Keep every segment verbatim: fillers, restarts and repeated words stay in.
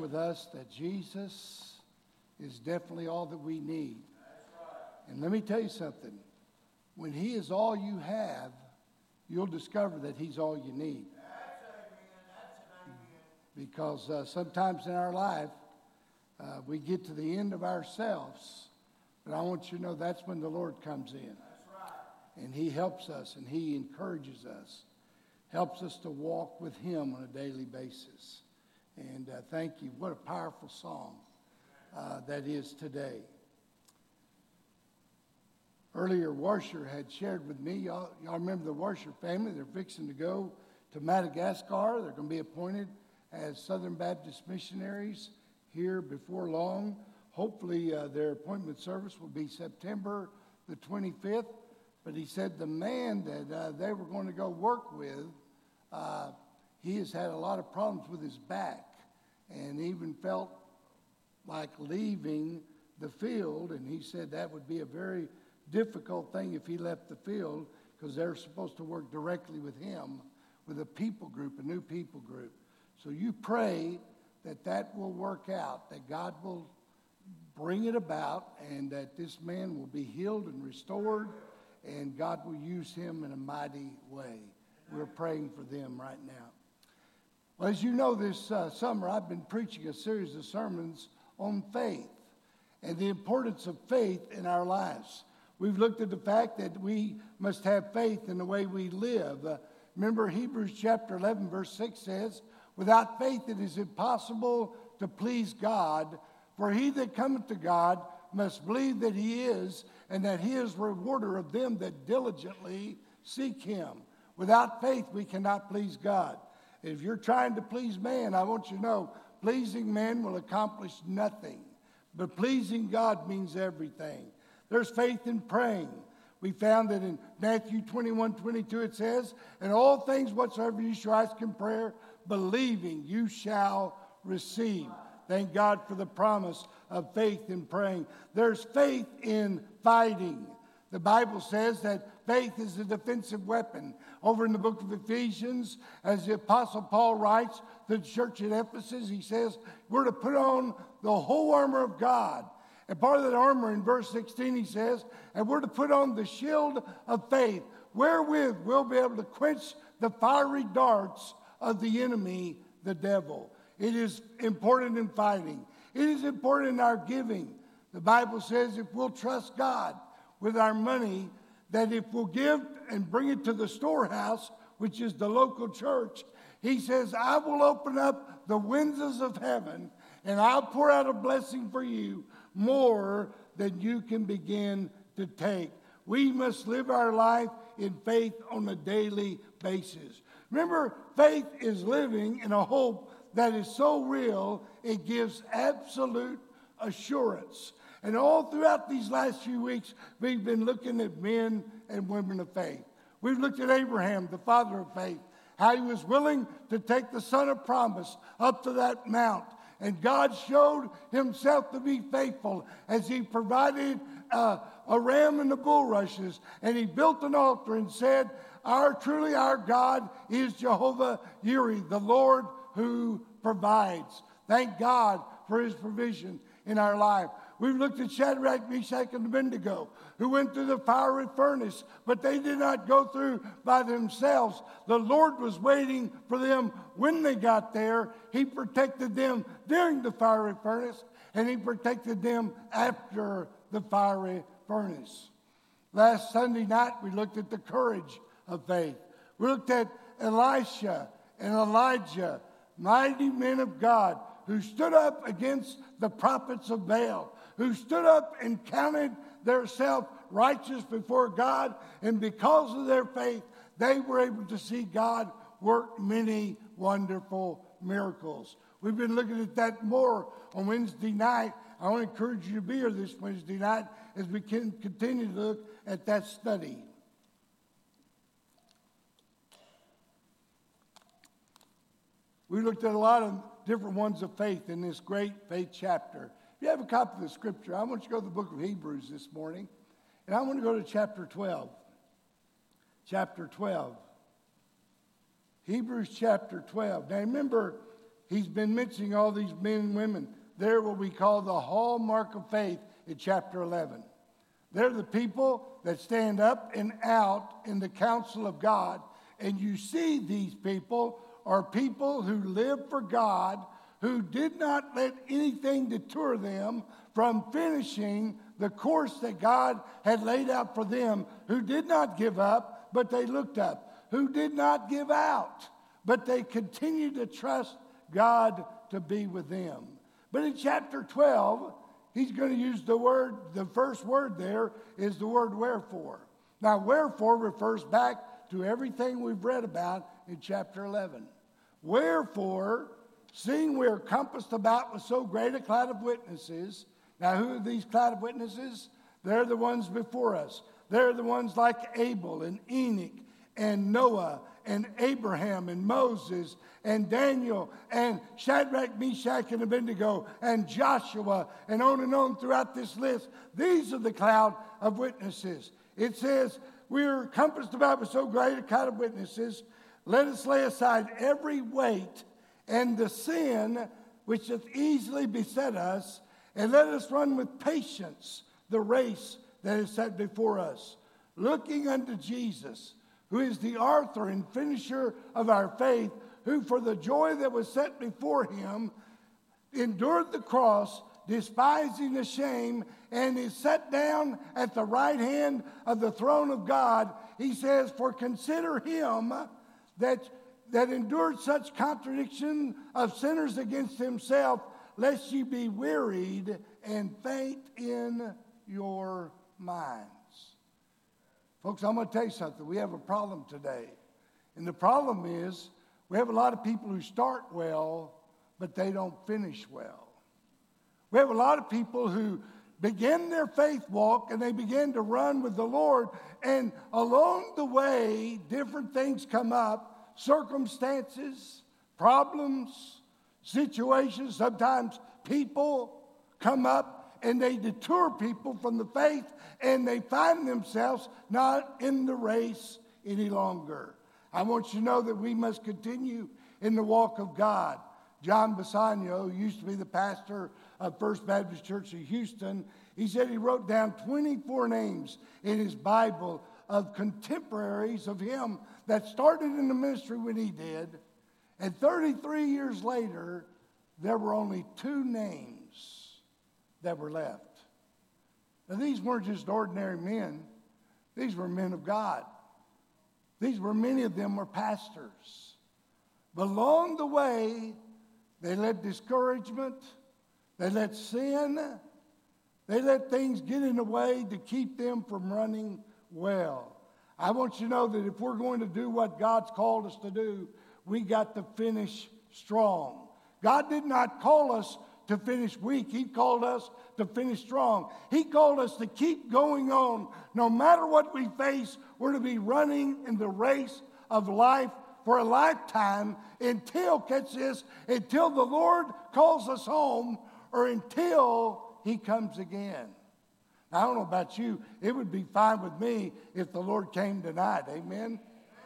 with us that Jesus is definitely all that we need. And let me tell you something. When he is all you have, you'll discover that he's all you need. Because uh, sometimes in our life, uh, we get to the end of ourselves. But I want you to know that's when the Lord comes in. And he helps us and he encourages us. Helps us to walk with him on a daily basis. And uh, thank you. What a powerful song uh, that is today. Earlier, Washer had shared with me, y'all, y'all remember the Washer family. They're fixing to go to Madagascar. They're going to be appointed as Southern Baptist missionaries here before long. Hopefully, uh, their appointment service will be September the twenty-fifth. But he said the man that uh, they were going to go work with, uh, he has had a lot of problems with his back and even felt like leaving the field. And he said that would be a very difficult thing if he left the field because they're supposed to work directly with him, with a people group, a new people group. So you pray that that will work out, that God will bring it about and that this man will be healed and restored and God will use him in a mighty way. We're praying for them right now. Well, as you know, this uh, summer I've been preaching a series of sermons on faith and the importance of faith in our lives. We've looked at the fact that we must have faith in the way we live. Uh, remember Hebrews chapter eleven verse six says, without faith it is impossible to please God, for he that cometh to God must believe that he is, and that he is rewarder of them that diligently seek him. Without faith, we cannot please God. If you're trying to please man, I want you to know, pleasing man will accomplish nothing. But pleasing God means everything. There's faith in praying. We found that in Matthew twenty-one twenty-two it says, and all things whatsoever you shall ask in prayer, believing you shall receive. Thank God for the promise of faith in praying. There's faith in fighting. The Bible says that faith is a defensive weapon. Over in the book of Ephesians, as the Apostle Paul writes to the church at Ephesus, he says, we're to put on the whole armor of God. And part of that armor in verse sixteen, he says, and we're to put on the shield of faith, wherewith we'll be able to quench the fiery darts of the enemy, the devil. It is important in fighting. It is important in our giving. The Bible says if we'll trust God with our money, that if we'll give and bring it to the storehouse, which is the local church, he says, I will open up the windows of heaven and I'll pour out a blessing for you more than you can begin to take. We must live our life in faith on a daily basis. Remember, faith is living in a hope that is so real, it gives absolute assurance. And all throughout these last few weeks, we've been looking at men and women of faith. We've looked at Abraham, the father of faith, how he was willing to take the son of promise up to that mount. And God showed himself to be faithful as he provided uh, a ram and the bulrushes. And he built an altar and said, our truly our God is Jehovah Jireh, the Lord who provides. Thank God for his provision in our life. We've looked at Shadrach, Meshach, and Abednego, who went through the fiery furnace, but they did not go through by themselves. The Lord was waiting for them when they got there. He protected them during the fiery furnace, and he protected them after the fiery furnace. Last Sunday night, we looked at the courage of faith. We looked at Elisha and Elijah, mighty men of God, who stood up against the prophets of Baal, who stood up and counted themselves righteous before God, and because of their faith, they were able to see God work many wonderful miracles. We've been looking at that more on Wednesday night. I want to encourage you to be here this Wednesday night as we can continue to look at that study. We looked at a lot of different ones of faith in this great faith chapter. If you have a copy of the scripture, I want you to go to the book of Hebrews this morning. And I want to go to chapter twelve. Chapter twelve. Hebrews chapter twelve. Now remember, he's been mentioning all these men and women. They're what we call the hallmark of faith in chapter eleven. They're the people that stand up and out in the counsel of God. And you see these people are people who live for God, who did not let anything deter them from finishing the course that God had laid out for them, who did not give up, but they looked up, who did not give out, but they continued to trust God to be with them. But in chapter twelve, he's going to use the word, the first word there is the word wherefore. Now, wherefore refers back to everything we've read about in chapter eleven. Wherefore, seeing we are compassed about with so great a cloud of witnesses. Now, who are these cloud of witnesses? They're the ones before us. They're the ones like Abel and Enoch and Noah and Abraham and Moses and Daniel and Shadrach, Meshach, and Abednego and Joshua and on and on throughout this list. These are the cloud of witnesses. It says, we are compassed about with so great a cloud of witnesses. Let us lay aside every weight and the sin which doth easily beset us, and let us run with patience the race that is set before us, looking unto Jesus, who is the author and finisher of our faith, who for the joy that was set before him endured the cross, despising the shame, and is set down at the right hand of the throne of God. He says, for consider him that, that endured such contradiction of sinners against himself, lest ye be wearied and faint in your minds. Folks, I'm going to tell you something. We have a problem today. And the problem is we have a lot of people who start well, but they don't finish well. We have a lot of people who begin their faith walk and they begin to run with the Lord. And along the way, different things come up, circumstances, problems, situations. Sometimes people come up and they deter people from the faith, and they find themselves not in the race any longer. I want you to know that we must continue in the walk of God. John Bassanio, who used to be the pastor of First Baptist Church of Houston, he said he wrote down twenty-four names in his Bible of contemporaries of him that started in the ministry when he did. And thirty-three years later, there were only two names that were left. Now, these weren't just ordinary men. These were men of God. These were, many of them were pastors. But along the way, they let discouragement, they let sin, they let things get in the way to keep them from running well. I want you to know that if we're going to do what God's called us to do, we got to finish strong. God did not call us to finish weak. He called us to finish strong. He called us to keep going on. No matter what we face, we're to be running in the race of life for a lifetime until, catch this, until the Lord calls us home or until he comes again. Now, I don't know about you. It would be fine with me if the Lord came tonight. Amen?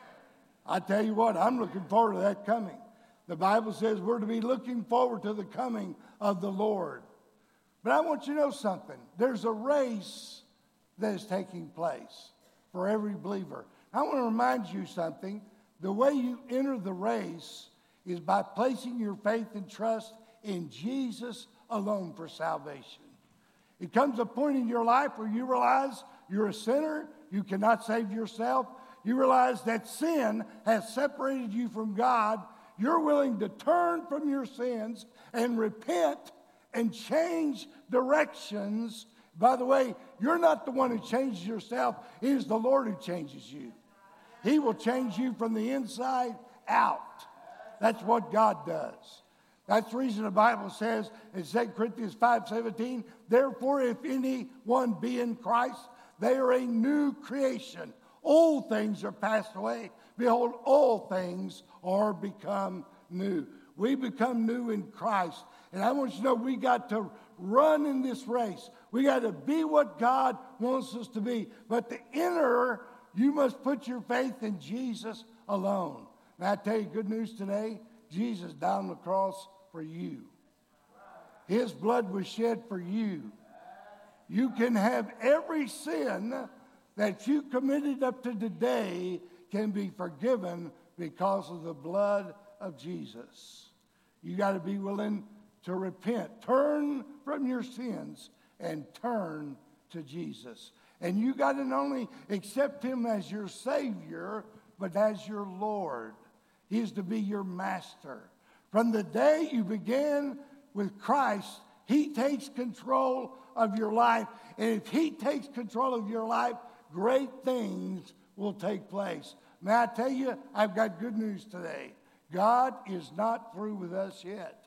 I tell you what, I'm looking forward to that coming. The Bible says we're to be looking forward to the coming of the Lord. But I want you to know something. There's a race that is taking place for every believer. I want to remind you something. The way you enter the race is by placing your faith and trust in Jesus alone for salvation. It comes a point in your life where you realize you're a sinner, you cannot save yourself. You realize that sin has separated you from God. You're willing to turn from your sins and repent and change directions. By the way, you're not the one who changes yourself. It is the Lord who changes you. He will change you from the inside out. That's what God does. That's the reason the Bible says in Second Corinthians five seventeen, therefore if anyone be in Christ, they are a new creation. Old things are passed away. Behold, all things are become new. We become new in Christ. And I want you to know we got to run in this race. We got to be what God wants us to be. But to enter, you must put your faith in Jesus alone. May I tell you good news today? Jesus died on the cross for you. His blood was shed for you. You can have every sin that you committed up to today can be forgiven because of the blood of Jesus. You got to be willing to repent. Turn from your sins and turn to Jesus. And you got to not only accept him as your Savior, but as your Lord. He is to be your master. From the day you began with Christ, he takes control of your life. And if he takes control of your life, great things will take place. May I tell you, I've got good news today. God is not through with us yet.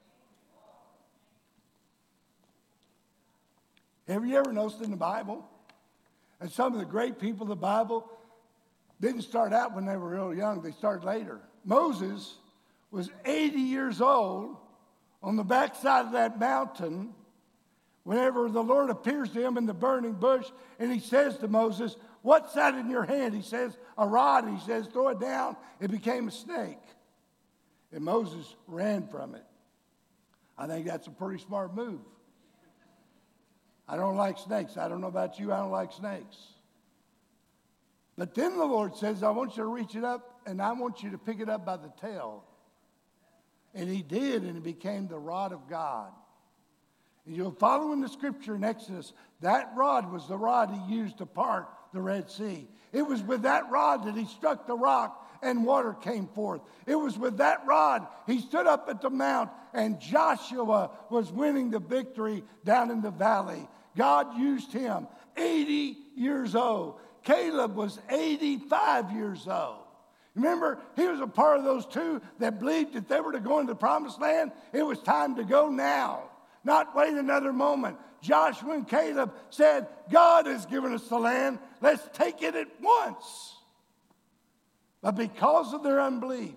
Have you ever noticed in the Bible, and some of the great people of the Bible didn't start out when they were real young, they started later. Moses was eighty years old on the backside of that mountain whenever the Lord appears to him in the burning bush, and he says to Moses, "What's that in your hand?" He says, "A rod." He says, "Throw it down." It became a snake. And Moses ran from it. I think that's a pretty smart move. I don't like snakes. I don't know about you. I don't like snakes. But then the Lord says, "I want you to reach it up, and I want you to pick it up by the tail." And he did, and it became the rod of God. And you'll follow in the scripture in Exodus, that rod was the rod he used to part the Red Sea. It was with that rod that he struck the rock and water came forth. It was with that rod he stood up at the mount and Joshua was winning the victory down in the valley. God used him, eighty years old. Caleb was eighty-five years old. Remember, he was a part of those two that believed that they were to go into the promised land. It was time to go now, not wait another moment. Joshua and Caleb said, God has given us the land. Let's take it at once. But because of their unbelief,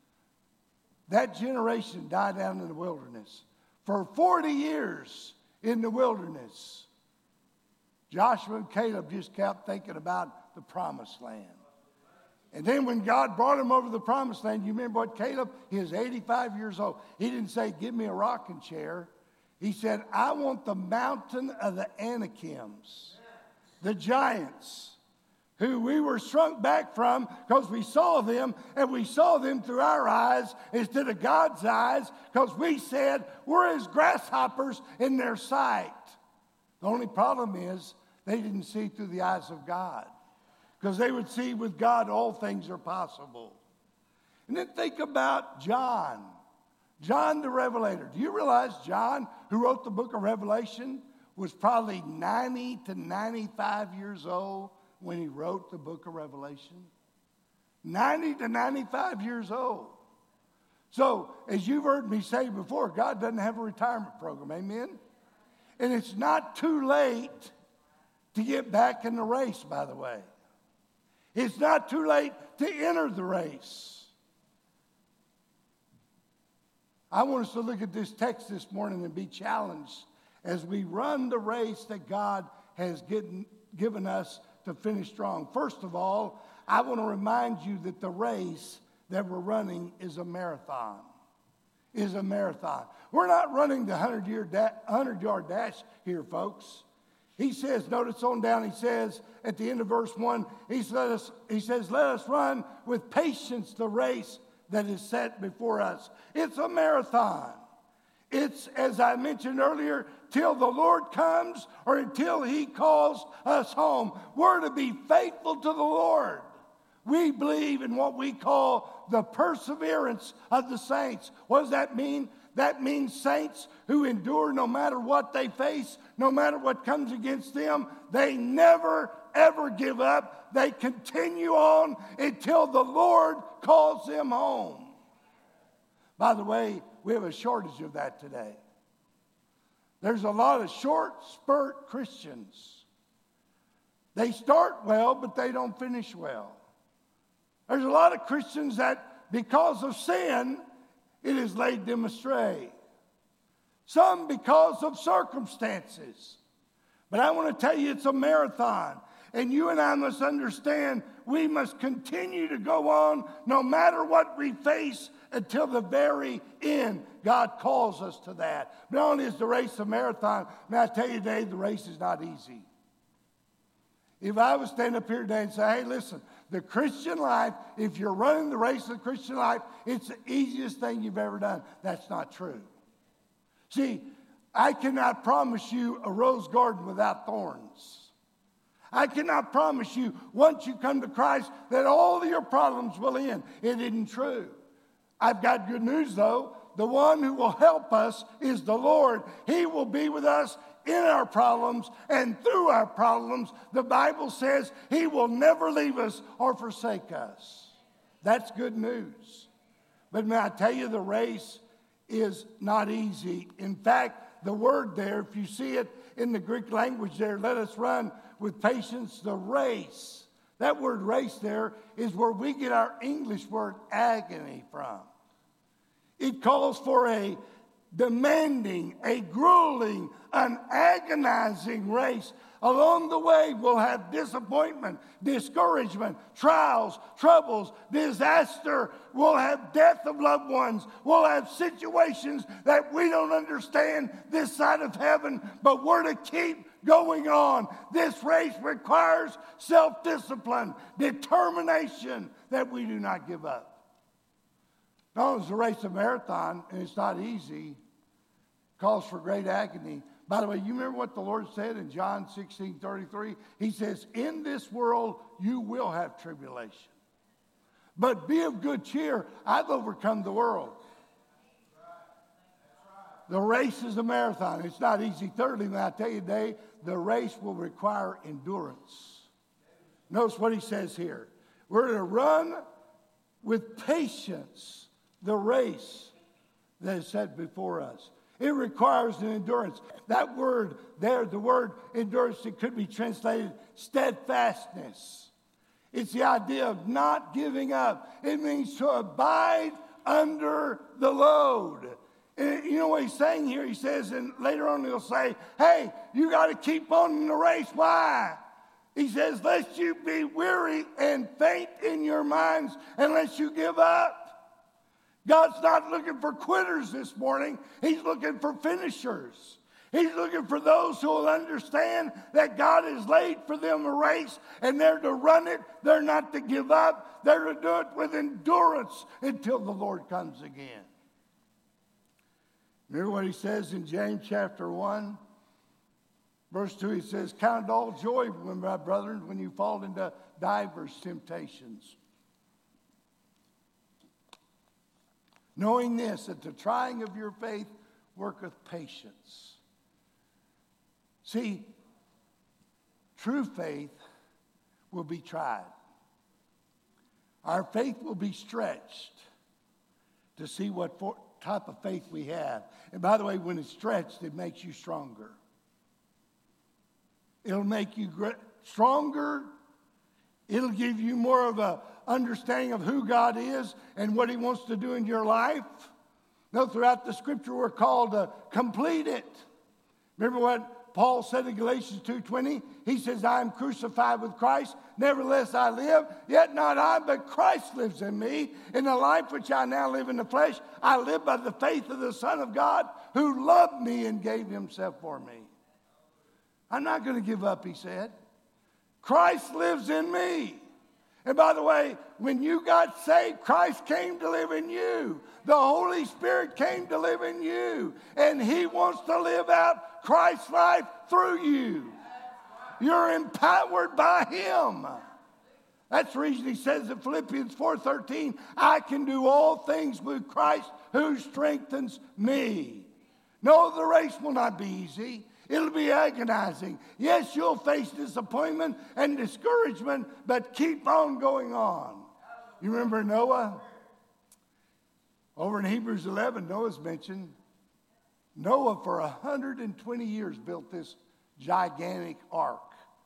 that generation died out in the wilderness. For forty years in the wilderness, Joshua and Caleb just kept thinking about the promised land. And then when God brought him over the promised land, you remember what Caleb, he was eighty-five years old. He didn't say, give me a rocking chair. He said, I want the mountain of the Anakims, the giants, who we were shrunk back from because we saw them, and we saw them through our eyes instead of God's eyes, because we said we're as grasshoppers in their sight. The only problem is they didn't see through the eyes of God, because they would see with God all things are possible. And then think about John. John the Revelator. Do you realize John, who wrote the book of Revelation, was probably ninety to ninety-five years old when he wrote the book of Revelation? ninety to ninety-five years old. So, as you've heard me say before, God doesn't have a retirement program. Amen? And it's not too late to get back in the race, by the way. It's not too late to enter the race. I want us to look at this text this morning and be challenged as we run the race that God has given, given us to finish strong. First of all, I want to remind you that the race that we're running is a marathon. Is a marathon. We're not running the hundred-yard dash here, folks. He says, notice on down, he says at the end of verse one, he says, he says, let us run with patience the race that is set before us. It's a marathon. It's, as I mentioned earlier, till the Lord comes or until he calls us home. We're to be faithful to the Lord. We believe in what we call the perseverance of the saints. What does that mean? That means saints who endure no matter what they face, no matter what comes against them. They never, ever give up. They continue on until the Lord calls them home. By the way, we have a shortage of that today. There's a lot of short spurt Christians. They start well, but they don't finish well. There's a lot of Christians that, because of sin, it has laid them astray. Some because of circumstances. But I want to tell you, it's a marathon. And you and I must understand we must continue to go on no matter what we face until the very end. God calls us to that. Not only is the race a marathon, may I tell you today, the race is not easy. If I was stand up here today and say, hey, listen, the Christian life, if you're running the race of the Christian life, it's the easiest thing you've ever done. That's not true. See, I cannot promise you a rose garden without thorns. I cannot promise you once you come to Christ that all of your problems will end. It isn't true. I've got good news though. The one who will help us is the Lord. He will be with us in our problems and through our problems. The Bible says He will never leave us or forsake us. That's good news. But may I tell you, the race is not easy. In fact, the word there, if you see it in the Greek language there, let us run with patience the race. That word race there is where we get our English word agony from. It calls for a demanding, a grueling, an agonizing race. Along the way, we'll have disappointment, discouragement, trials, troubles, disaster. We'll have death of loved ones. We'll have situations that we don't understand this side of heaven, but we're to keep going on. This race requires self-discipline, determination that we do not give up. No, it's a race, a marathon, and it's not easy. It calls for great agony. By the way, you remember what the Lord said in John sixteen thirty-three? He says, in this world you will have tribulation. But be of good cheer. I've overcome the world. The race is a marathon. It's not easy. Thirdly, when I tell you today, the race will require endurance. Notice what he says here. We're to run with patience the race that is set before us. It requires an endurance. That word there, the word endurance, it could be translated steadfastness. It's the idea of not giving up. It means to abide under the load. And you know what he's saying here? He says, and later on he'll say, hey, you got to keep on in the race. Why? He says, lest you be weary and faint in your minds, unless you give up. God's not looking for quitters this morning. He's looking for finishers. He's looking for those who will understand that God has laid for them a race, and they're to run it. They're not to give up. They're to do it with endurance until the Lord comes again. Remember what he says in James chapter one, verse two, he says, count it all joy, my brethren, when you fall into divers temptations. Knowing this, that the trying of your faith worketh patience. See, true faith will be tried. Our faith will be stretched to see what for, type of faith we have. And by the way, when it's stretched, it makes you stronger. It'll make you gr- stronger. It'll give you more of a understanding of who God is and what He wants to do in your life. Now, throughout the Scripture, we're called to complete it. Remember what Paul said in Galatians two twenty? He says, I am crucified with Christ. Nevertheless I live, yet not I, but Christ lives in me. In the life which I now live in the flesh, I live by the faith of the Son of God, who loved me and gave Himself for me. I'm not going to give up, he said. Christ lives in me. And by the way, when you got saved, Christ came to live in you. The Holy Spirit came to live in you. And He wants to live out Christ's life through you. You're empowered by Him. That's the reason He says in Philippians four thirteen, I can do all things with Christ who strengthens me. No, the race will not be easy. It'll be agonizing. Yes, you'll face disappointment and discouragement, but keep on going on. You remember Noah? Over in Hebrews eleven, Noah's mentioned. Noah, for one hundred twenty years, built this gigantic ark.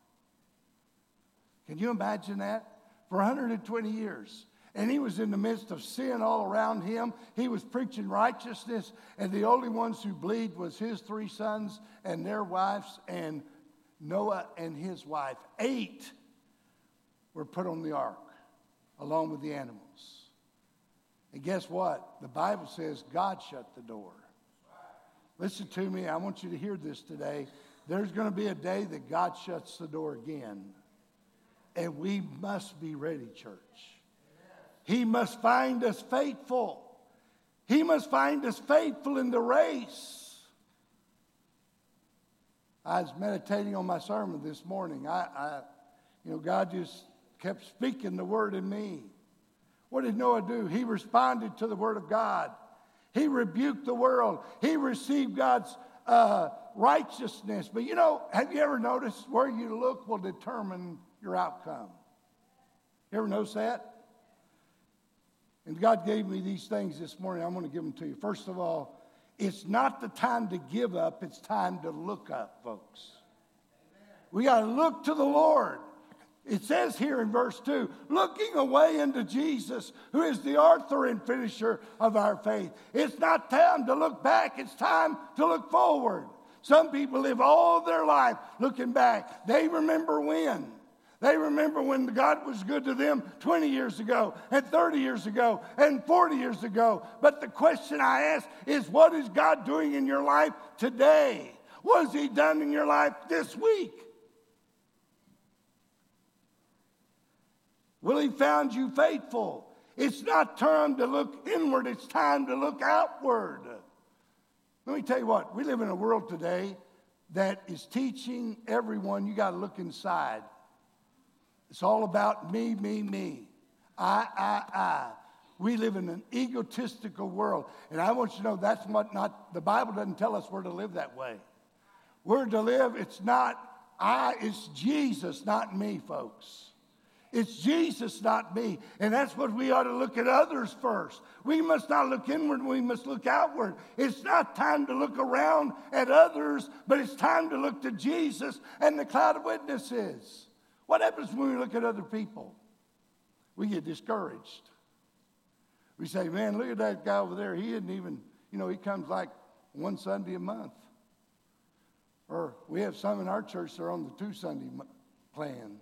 Can you imagine that? For one hundred twenty years. And he was in the midst of sin all around him. He was preaching righteousness, and the only ones who bleed was his three sons and their wives, and Noah and his wife, eight were put on the ark along with the animals. And guess what? The Bible says God shut the door. Listen to me. I want you to hear this today. There's going to be a day that God shuts the door again. And we must be ready, church. He must find us faithful. He must find us faithful in the race. I was meditating on my sermon this morning. I, I, you know, God just kept speaking the word in me. What did Noah do? He responded to the word of God. He rebuked the world. He received God's uh, righteousness. But you know, have you ever noticed where you look will determine your outcome? You ever notice that? And God gave me these things this morning. I'm going to give them to you. First of all, it's not the time to give up. It's time to look up, folks. We got to look to the Lord. It says here in verse two, looking away into Jesus, who is the author and finisher of our faith. It's not time to look back. It's time to look forward. Some people live all their life looking back. They remember when. They remember when God was good to them twenty years ago and thirty years ago and forty years ago. But the question I ask is, what is God doing in your life today? What has He done in your life this week? Will He found you faithful? It's not time to look inward. It's time to look outward. Let me tell you what. We live in a world today that is teaching everyone you got to look inside. It's all about me, me, me. I, I, I. We live in an egotistical world. And I want you to know that's what not, the Bible doesn't tell us we're to live that way. We're to live, it's not I, it's Jesus, not me, folks. It's Jesus, not me. And that's what we ought to look at others first. We must not look inward, we must look outward. It's not time to look around at others, but it's time to look to Jesus and the cloud of witnesses. What happens when we look at other people? We get discouraged. We say, man, look at that guy over there. He isn't even, you know, he comes like one Sunday a month. Or we have some in our church that are on the two Sunday plan.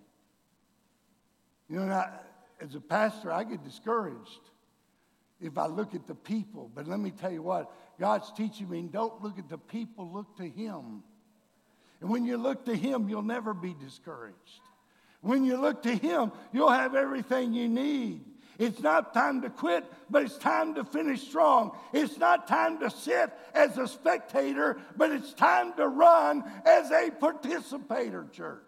You know, and I, as a pastor, I get discouraged if I look at the people. But let me tell you what, God's teaching me, don't look at the people, look to Him. And when you look to Him, you'll never be discouraged. When you look to Him, you'll have everything you need. It's not time to quit, but it's time to finish strong. It's not time to sit as a spectator, but it's time to run as a participator, church.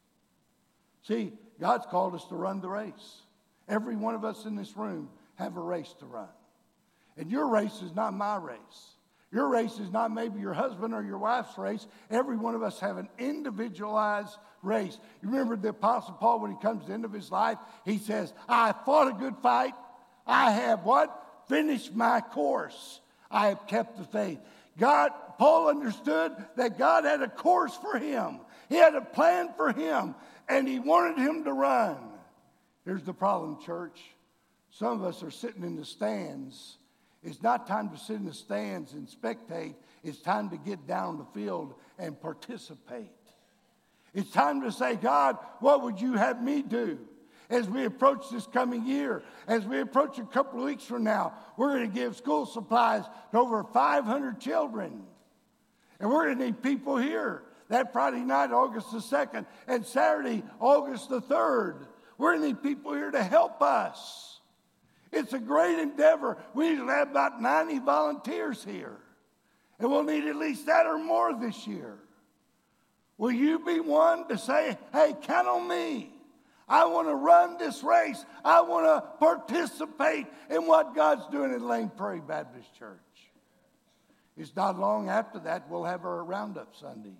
See, God's called us to run the race. Every one of us in this room have a race to run. And your race is not my race. Your race is not maybe your husband or your wife's race. Every one of us have an individualized race. You remember the Apostle Paul, when he comes to the end of his life, he says, I fought a good fight. I have what? Finished my course. I have kept the faith. God, Paul understood that God had a course for him. He had a plan for him, and he wanted him to run. Here's the problem, church. Some of us are sitting in the stands. It's not time to sit in the stands and spectate. It's time to get down the field and participate. It's time to say, God, what would you have me do? As we approach this coming year, as we approach a couple of weeks from now, we're going to give school supplies to over five hundred children. And we're going to need people here that Friday night, August the second, and Saturday, August the third. We're going to need people here to help us. It's a great endeavor. We usually have about ninety volunteers here. And we'll need at least that or more this year. Will you be one to say, hey, count on me. I want to run this race. I want to participate in what God's doing at Lane Prairie Baptist Church. It's not long after that we'll have our Roundup Sunday.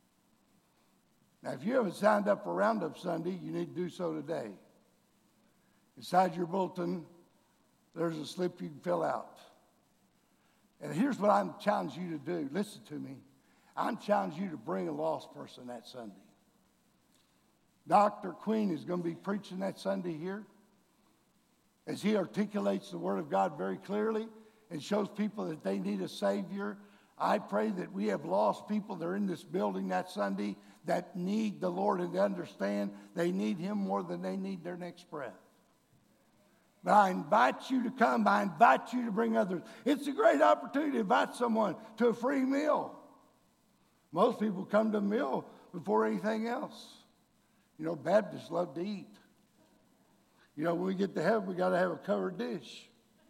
Now, if you haven't signed up for Roundup Sunday, you need to do so today. Inside your bulletin, there's a slip you can fill out. And here's what I'm challenging you to do. Listen to me. I'm challenging you to bring a lost person that Sunday. Doctor Queen is going to be preaching that Sunday here as he articulates the Word of God very clearly and shows people that they need a Savior. I pray that we have lost people that are in this building that Sunday that need the Lord and understand they need Him more than they need their next breath. But I invite you to come. I invite you to bring others. It's a great opportunity to invite someone to a free meal. Most people come to a meal before anything else. You know, Baptists love to eat. You know, when we get to heaven, we got to have a covered dish.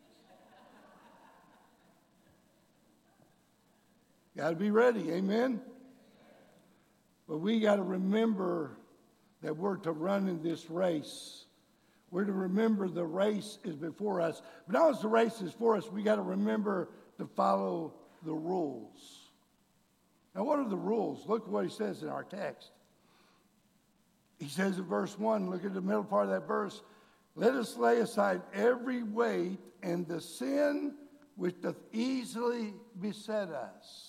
Got to be ready, amen? But we got to remember that we're to run in this race. We're to remember the race is before us. But not as the race is for us, we got to remember to follow the rules. Now, what are the rules? Look at what he says in our text. He says in verse one, look at the middle part of that verse, let us lay aside every weight and the sin which doth easily beset us.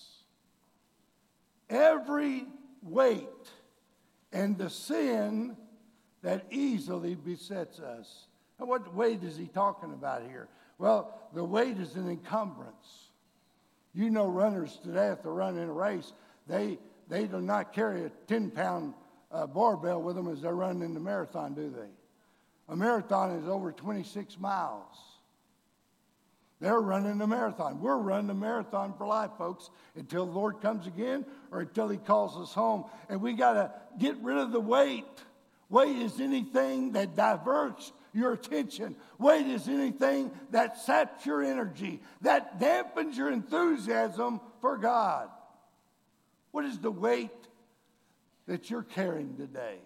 Every weight and the sin that easily besets us. Now, what weight is he talking about here? Well, the weight is an encumbrance. You know runners today, if they're running a race, they, they do not carry a ten-pound uh, barbell with them as they're running in the marathon, do they? A marathon is over twenty-six miles. They're running a marathon. We're running a marathon for life, folks, until the Lord comes again or until He calls us home. And we got to get rid of the weight. Weight is anything that diverts your attention. Weight is anything that saps your energy, that dampens your enthusiasm for God. What is the weight that you're carrying today?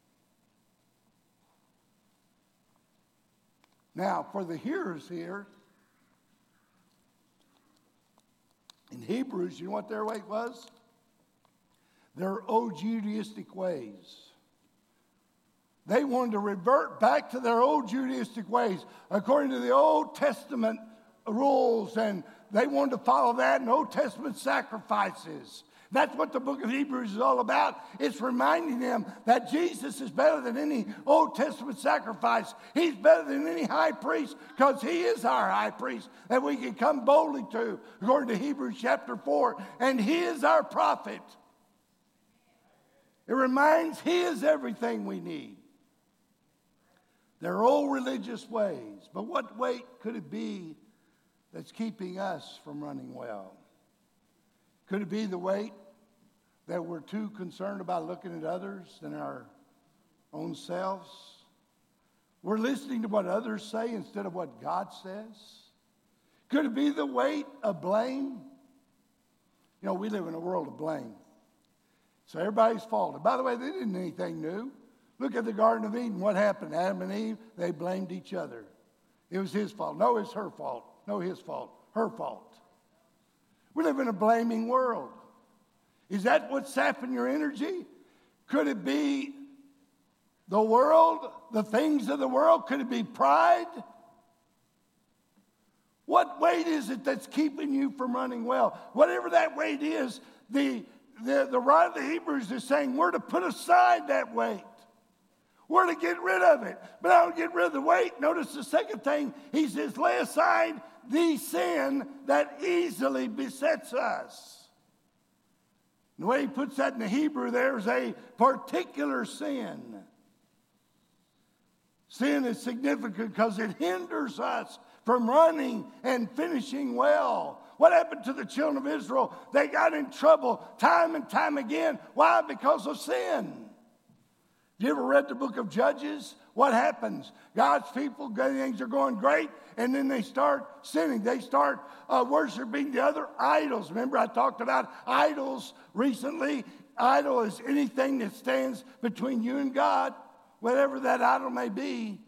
Now, for the hearers here, in Hebrews, you know what their weight was? Their old Judaistic ways. They wanted to revert back to their old Judaistic ways, according to the Old Testament rules, and they wanted to follow that in Old Testament sacrifices. That's what the book of Hebrews is all about. It's reminding them that Jesus is better than any Old Testament sacrifice. He's better than any high priest because He is our high priest that we can come boldly to, according to Hebrews chapter four. And He is our prophet. It reminds He is everything we need. They're old religious ways. But what weight could it be that's keeping us from running well? Could it be the weight that we're too concerned about looking at others than our own selves? We're listening to what others say instead of what God says? Could it be the weight of blame? You know, we live in a world of blame. So everybody's fault. And by the way, they didn't do anything new. Look at the Garden of Eden. What happened? Adam and Eve, they blamed each other. It was his fault. No, it's her fault. No, his fault. Her fault. We live in a blaming world. Is that what's sapping your energy? Could it be the world, the things of the world? Could it be pride? What weight is it that's keeping you from running well? Whatever that weight is, the, the, the writer of the Hebrews is saying we're to put aside that weight. We're to get rid of it. But I don't get rid of the weight. Notice the second thing. He says, lay aside the sin that easily besets us. And the way he puts that in the Hebrew, there's a particular sin. Sin is significant because it hinders us from running and finishing well. What happened to the children of Israel? They got in trouble time and time again. Why? Because of sin. You ever read the book of Judges? What happens? God's people, things are going great, and then they start sinning. They start uh, worshiping the other idols. Remember, I talked about idols recently. Idol is anything that stands between you and God, whatever that idol may be.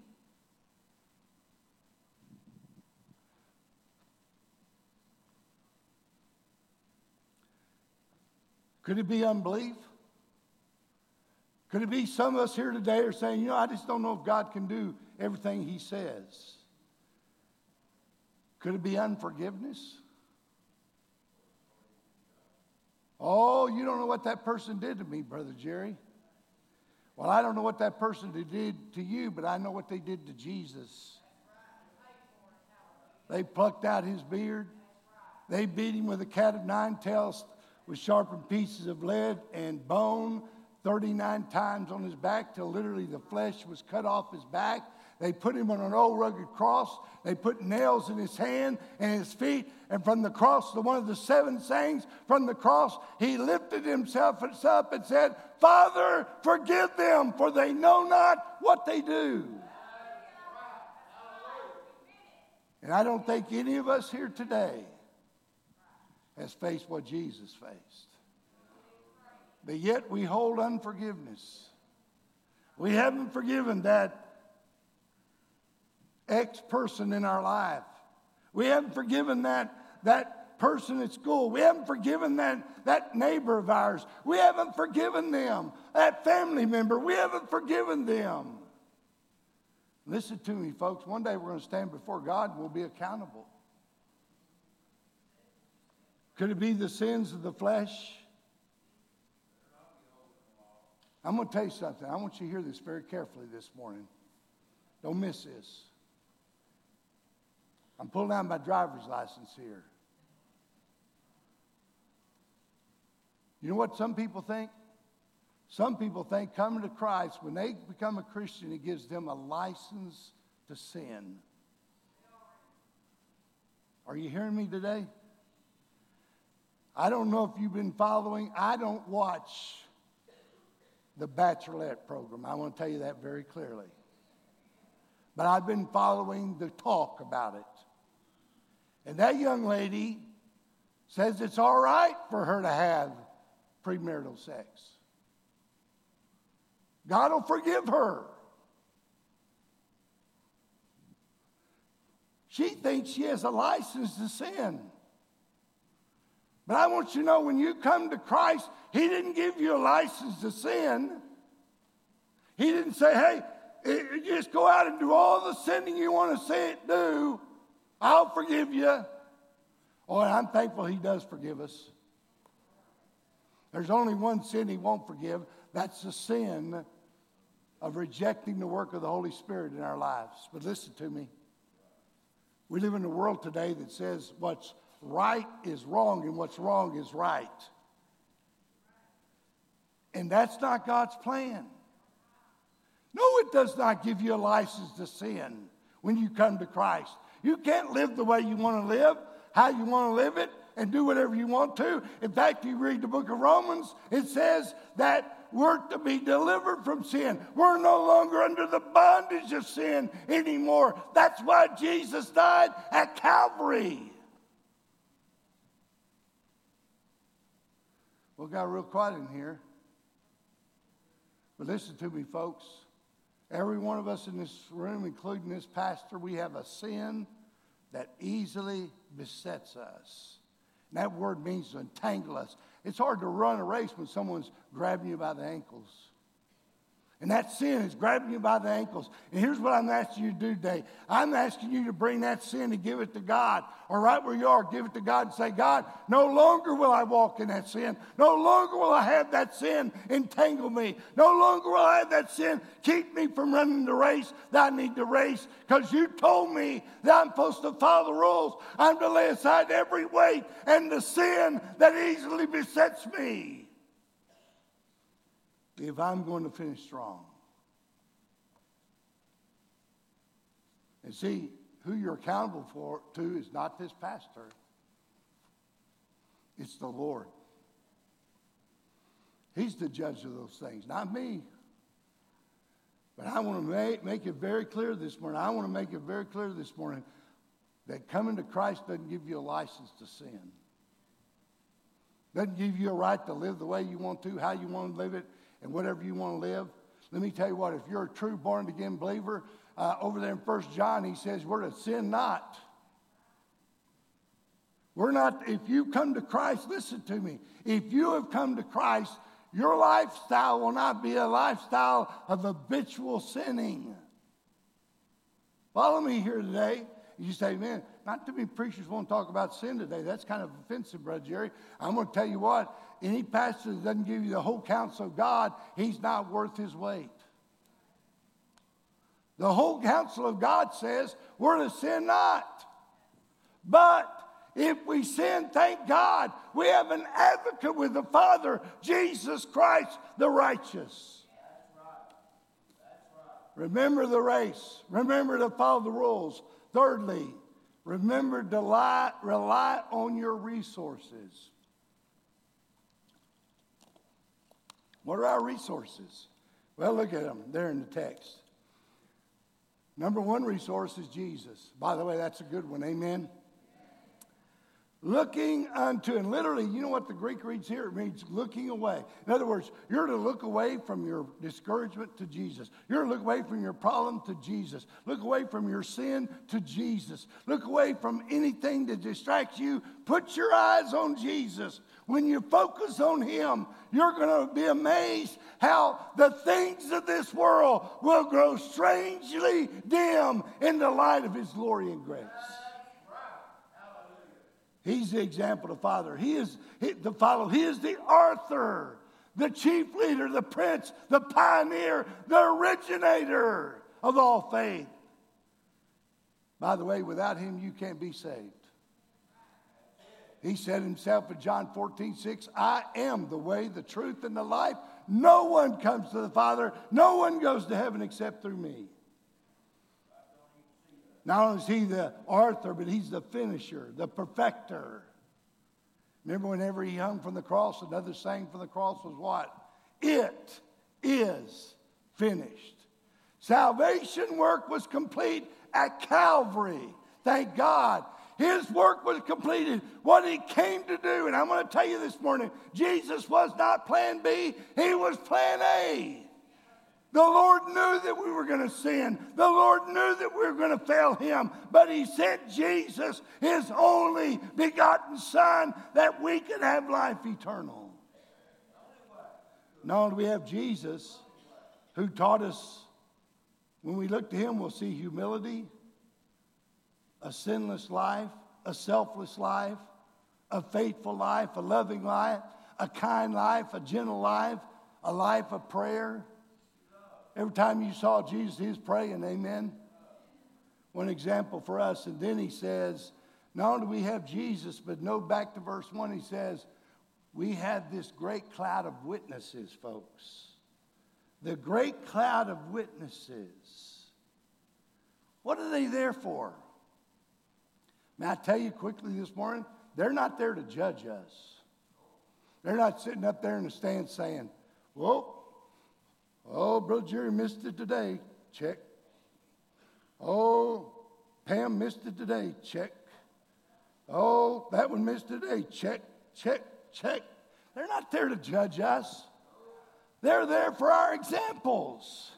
Could it be unbelief? Could it be some of us here today are saying, you know, I just don't know if God can do everything He says? Could it be unforgiveness? Oh, you don't know what that person did to me, Brother Jerry. Well, I don't know what that person did to you, but I know what they did to Jesus. They plucked out His beard. They beat him with a cat of nine tails with sharpened pieces of lead and bone thirty-nine times on his back till literally the flesh was cut off his back. They put him on an old rugged cross. They put nails in his hand and his feet. And from the cross, the one of the seven sayings from the cross, he lifted himself up and said, Father, forgive them, for they know not what they do. And I don't think any of us here today has faced what Jesus faced. But yet we hold unforgiveness. We haven't forgiven that ex-person in our life. We haven't forgiven that, that person at school. We haven't forgiven that, that neighbor of ours. We haven't forgiven them. That family member, we haven't forgiven them. Listen to me, folks. One day we're going to stand before God and we'll be accountable. Could it be the sins of the flesh? I'm going to tell you something. I want you to hear this very carefully this morning. Don't miss this. I'm pulling out my driver's license here. You know what some people think? Some people think coming to Christ, when they become a Christian, it gives them a license to sin. Are you hearing me today? I don't know if you've been following. I don't watch the Bachelorette program. I want to tell you that very clearly. But I've been following the talk about it. And that young lady says it's all right for her to have premarital sex. God will forgive her. She thinks she has a license to sin. But I want you to know, when you come to Christ, He didn't give you a license to sin. He didn't say, hey, you just go out and do all the sinning you want to see it do. I'll forgive you. Oh, and I'm thankful He does forgive us. There's only one sin He won't forgive. That's the sin of rejecting the work of the Holy Spirit in our lives. But listen to me. We live in a world today that says what's right is wrong and what's wrong is right. And that's not God's plan. No, it does not give you a license to sin when you come to Christ. You can't live the way you want to live, how you want to live it, and do whatever you want to. In fact, you read the book of Romans, it says that we're to be delivered from sin. We're no longer under the bondage of sin anymore. That's why Jesus died at Calvary. Well, it got real quiet in here. But listen to me, folks. Every one of us in this room, including this pastor, we have a sin that easily besets us. And that word means to entangle us. It's hard to run a race when someone's grabbing you by the ankles. And that sin is grabbing you by the ankles. And here's what I'm asking you to do today. I'm asking you to bring that sin and give it to God. Or right where you are, give it to God and say, God, no longer will I walk in that sin. No longer will I have that sin entangle me. No longer will I have that sin keep me from running the race that I need to race. Because you told me that I'm supposed to follow the rules. I'm to lay aside every weight and the sin that easily besets me, if I'm going to finish strong. And see, who you're accountable for to is not this pastor. It's the Lord. He's the judge of those things, not me. But I want to make, make it very clear this morning. I want to make it very clear this morning that coming to Christ doesn't give you a license to sin. Doesn't give you a right to live the way you want to, how you want to live it, and whatever you want to live. Let me tell you what, if you're a true born-again believer, uh, over there in First John, he says we're to sin not. We're not, if you come to Christ, listen to me. If you have come to Christ, your lifestyle will not be a lifestyle of habitual sinning. Follow me here today. You say, man, not too many preachers want to talk about sin today. That's kind of offensive, Brother Jerry. I'm going to tell you what, any pastor that doesn't give you the whole counsel of God, he's not worth his weight. The whole counsel of God says we're to sin not. But If we sin, thank God, we have an advocate with the Father, Jesus Christ, the righteous. Remember the race. Remember to follow the rules. Thirdly, remember to lie, rely on your resources. What are our resources? Well, look at them. They're in the text. Number one resource is Jesus. By the way, that's a good one. Amen. Looking unto, and literally, you know what the Greek reads here? It means looking away. In other words, you're to look away from your discouragement to Jesus. You're to look away from your problem to Jesus. Look away from your sin to Jesus. Look away from anything that distracts you. Put your eyes on Jesus. When you focus on Him, you're going to be amazed how the things of this world will grow strangely dim in the light of His glory and grace. He's the example to Father. He is he, to follow. He is the author, the chief leader, the prince, the pioneer, the originator of all faith. By the way, without Him, you can't be saved. He said Himself in John fourteen six, I am the way, the truth, and the life. No one comes to the Father. No one goes to heaven except through me. Not only is He the author, but He's the finisher, the perfecter. Remember whenever He hung from the cross, another saying from the cross was what? It is finished. Salvation work was complete at Calvary. Thank God. His work was completed, what He came to do. And I'm going to tell you this morning, Jesus was not plan B, He was plan A. The Lord knew that we were going to sin. The Lord knew that we were going to fail Him. But He sent Jesus, His only begotten Son, that we could have life eternal. Not only do we have Jesus, who taught us, when we look to Him, we'll see humility, a sinless life, a selfless life, a faithful life, a loving life, a kind life, a gentle life, a life of prayer. Every time you saw Jesus, He was praying, amen? One example for us. And then He says, not only do we have Jesus, but no, back to verse one, He says, we have this great cloud of witnesses, folks. The great cloud of witnesses. What are they there for? May I tell you quickly this morning, they're not there to judge us. They're not sitting up there in the stand saying, whoa, oh, Brother Jerry missed it today. Check. Oh, Pam missed it today. Check. Oh, that one missed it today. Check, check, check. They're not there to judge us. They're there for our examples.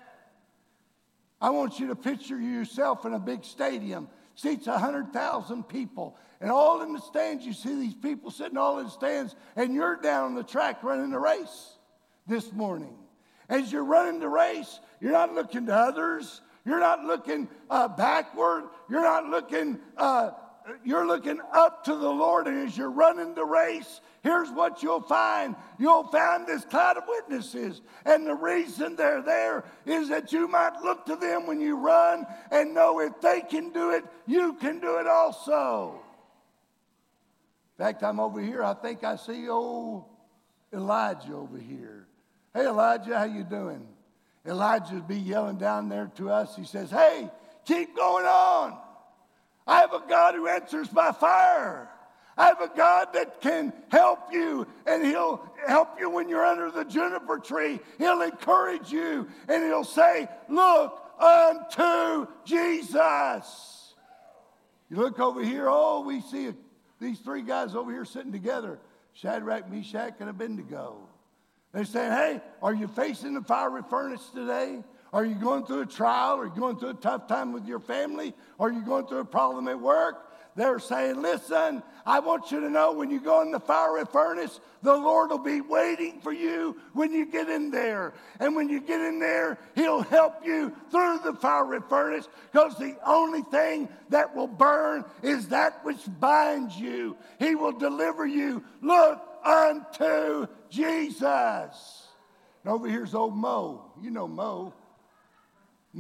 I want you to picture yourself in a big stadium. Seats one hundred thousand people. And all in the stands, you see these people sitting all in the stands, and you're down on the track running the race this morning. As you're running the race, you're not looking to others. You're not looking uh, backward. You're not looking, uh, you're looking up to the Lord. And as you're running the race, here's what you'll find. You'll find this cloud of witnesses. And the reason they're there is that you might look to them when you run and know if they can do it, you can do it also. In fact, I'm over here. I think I see old Elijah over here. Hey, Elijah, how you doing? Elijah would be yelling down there to us. He says, hey, keep going on. I have a God who answers by fire. I have a God that can help you, and He'll help you when you're under the juniper tree. He'll encourage you, and He'll say, look unto Jesus. You look over here, oh, we see a, these three guys over here sitting together, Shadrach, Meshach, and Abednego. They're saying, hey, are you facing the fiery furnace today? Are you going through a trial? Are you going through a tough time with your family? Are you going through a problem at work? They're saying, listen, I want you to know when you go in the fiery furnace, the Lord will be waiting for you when you get in there. And when you get in there, He'll help you through the fiery furnace, because the only thing that will burn is that which binds you. He will deliver you. Look unto Jesus. And over here's old Mo. You know Mo.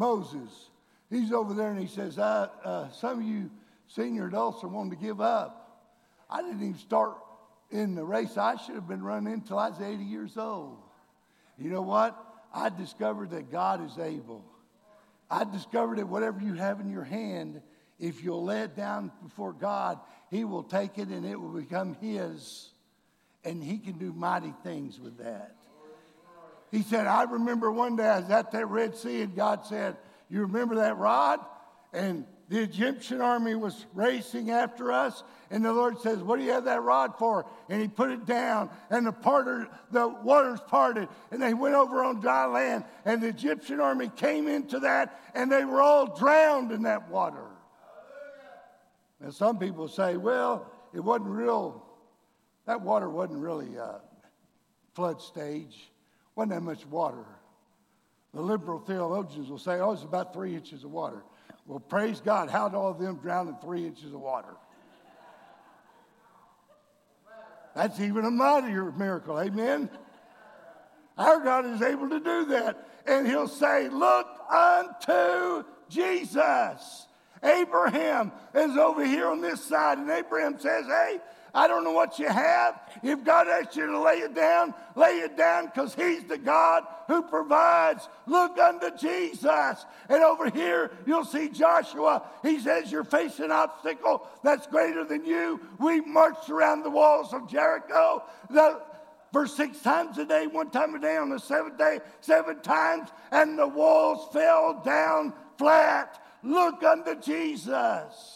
Moses. He's over there and he says, uh, uh, some of you senior adults are wanting to give up. I didn't even start in the race. I should have been running until I was eighty years old. You know what? I discovered that God is able. I discovered that whatever you have in your hand, if you'll lay it down before God, He will take it and it will become His. And He can do mighty things with that. He said, I remember one day I was at that Red Sea and God said, you remember that rod? And the Egyptian army was racing after us. And the Lord says, what do you have that rod for? And He put it down and the, parter, the waters parted. And they went over on dry land. And the Egyptian army came into that and they were all drowned in that water. Now some people say, well, it wasn't real. That water wasn't really a flood stage. Wasn't that much water. The liberal theologians will say, oh, it's about three inches of water. Well, praise God, how'd all of them drown in three inches of water? That's even a mightier miracle, amen? Our God is able to do that. And He'll say, look unto Jesus. Abraham is over here on this side, and Abraham says, hey, I don't know what you have. If God asks you to lay it down, lay it down because He's the God who provides. Look unto Jesus. And over here, you'll see Joshua. He says, you're facing an obstacle that's greater than you. We marched around the walls of Jericho the, for six times a day, one time a day on the seventh day, seven times, and the walls fell down flat. Look unto Jesus.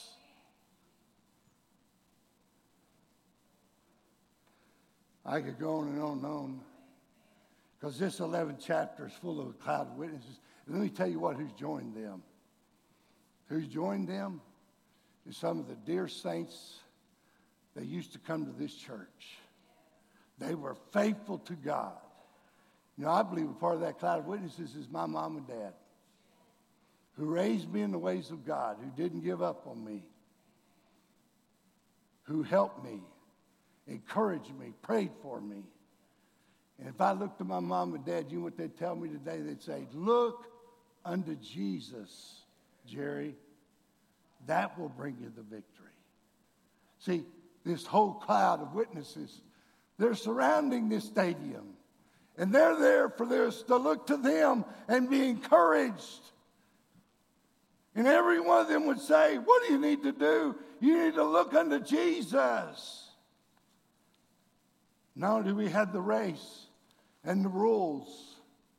I could go on and on and on because this eleventh chapter is full of a cloud of witnesses. And let me tell you what, who's joined them. Who's joined them is some of the dear saints that used to come to this church. They were faithful to God. You know, I believe a part of that cloud of witnesses is my mom and dad, who raised me in the ways of God, who didn't give up on me, who helped me, encouraged me, prayed for me. And if I looked at my mom and dad, you know what they'd tell me today? They'd say, look unto Jesus, Jerry. That will bring you the victory. See, this whole cloud of witnesses, they're surrounding this stadium. And they're there for this to look to them and be encouraged. And every one of them would say, what do you need to do? You need to look unto Jesus. Not only do we have the race and the rules,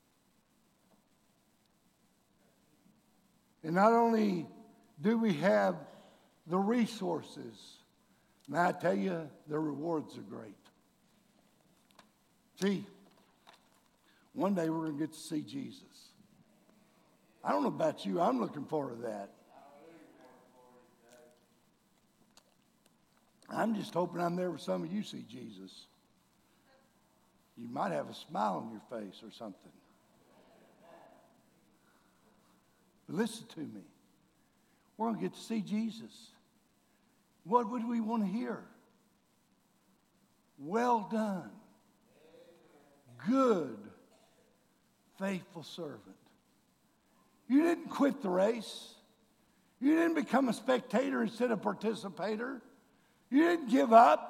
and not only do we have the resources, may I tell you, the rewards are great. See, one day we're going to get to see Jesus. I don't know about you, I'm looking forward to that. I'm just hoping I'm there with some of you see Jesus. You might have a smile on your face or something. But listen to me. We're going to get to see Jesus. What would we want to hear? Well done. Good, faithful servant. You didn't quit the race. You didn't become a spectator instead of participator. You didn't give up.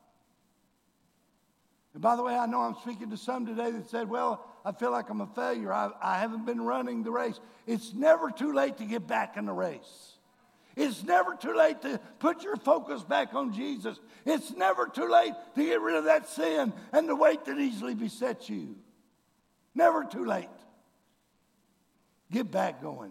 And by the way, I know I'm speaking to some today that said, well, I feel like I'm a failure. I, I haven't been running the race. It's never too late to get back in the race. It's never too late to put your focus back on Jesus. It's never too late to get rid of that sin and the weight that easily besets you. Never too late. Get back going.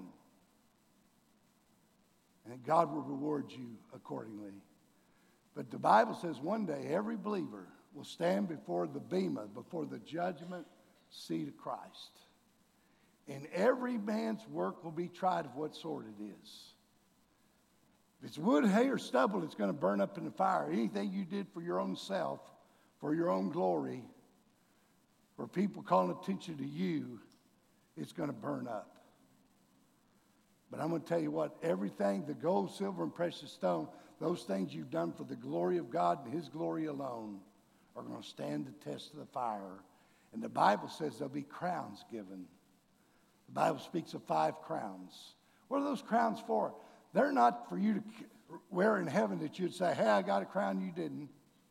And God will reward you accordingly. But the Bible says one day every believer will stand before the bema, before the judgment seat of Christ. And every man's work will be tried of what sort it is. If it's wood, hay, or stubble, it's going to burn up in the fire. Anything you did for your own self, for your own glory, for people calling attention to you, it's going to burn up. But I'm going to tell you what, everything, the gold, silver, and precious stone, those things you've done for the glory of God and His glory alone are going to stand the test of the fire. And the Bible says there'll be crowns given. The Bible speaks of five crowns. What are those crowns for? They're not for you to where in heaven that you'd say, hey, I got a crown, you didn't.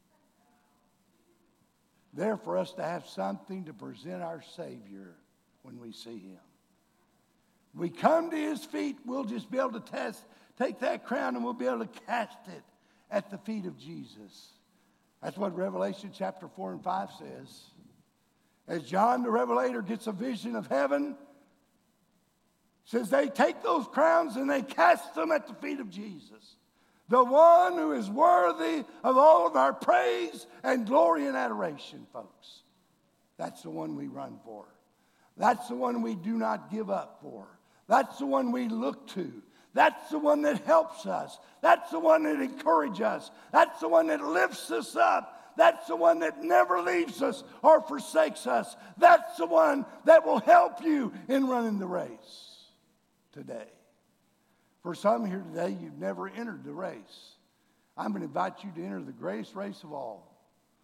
There for us to have something to present our Savior when we see him. We come to his feet, we'll just be able to test, take that crown and we'll be able to cast it at the feet of Jesus. That's what Revelation chapter four and five says. As John the Revelator gets a vision of heaven, says they take those crowns and they cast them at the feet of Jesus. The one who is worthy of all of our praise and glory and adoration, folks. That's the one we run for. That's the one we do not give up for. That's the one we look to. That's the one that helps us. That's the one that encourages us. That's the one that lifts us up. That's the one that never leaves us or forsakes us. That's the one that will help you in running the race today. For some here today, you've never entered the race. I'm going to invite you to enter the greatest race of all,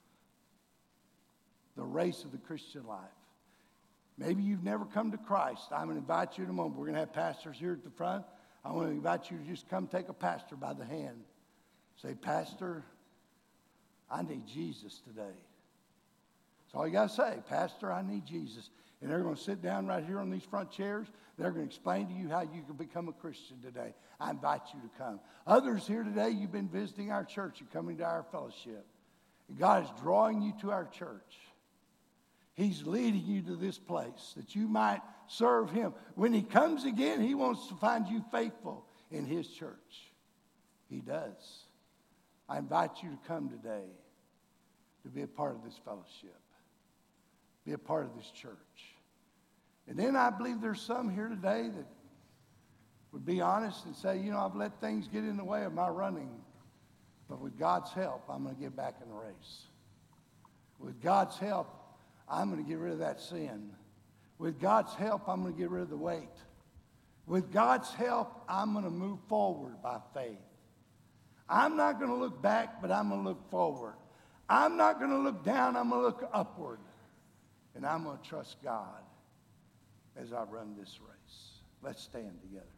the race of the Christian life. Maybe you've never come to Christ. I'm going to invite you in a moment. We're going to have pastors here at the front. I want to invite you to just come take a pastor by the hand. Say, Pastor, I need Jesus today. That's all you got to say. Pastor, I need Jesus. And they're going to sit down right here on these front chairs. They're going to explain to you how you can become a Christian today. I invite you to come. Others here today, you've been visiting our church and coming to our fellowship. And God is drawing you to our church. He's leading you to this place that you might serve him. When he comes again, he wants to find you faithful in his church. He does. I invite you to come today to be a part of this fellowship. Be a part of this church. And then I believe there's some here today that would be honest and say, you know, I've let things get in the way of my running. But with God's help, I'm going to get back in the race. With God's help, I'm going to get rid of that sin. With God's help, I'm going to get rid of the weight. With God's help, I'm going to move forward by faith. I'm not going to look back, but I'm going to look forward. I'm not going to look down, I'm going to look upward. And I'm going to trust God as I run this race. Let's stand together.